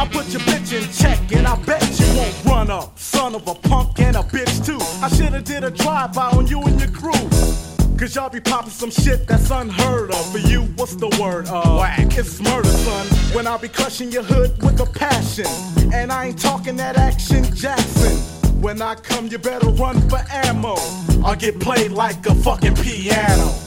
I put your bitch in check and I bet you won't run up. Son of a punk and a bitch too. I shoulda did a drive-by on you and your crew. Cause y'all be popping some shit that's unheard of. For you, what's the word? Whack. It's murder, son. When I be crushing your hood with a passion. And I ain't talking that Action Jackson. When I come, you better run for ammo. I'll get played like a fucking piano.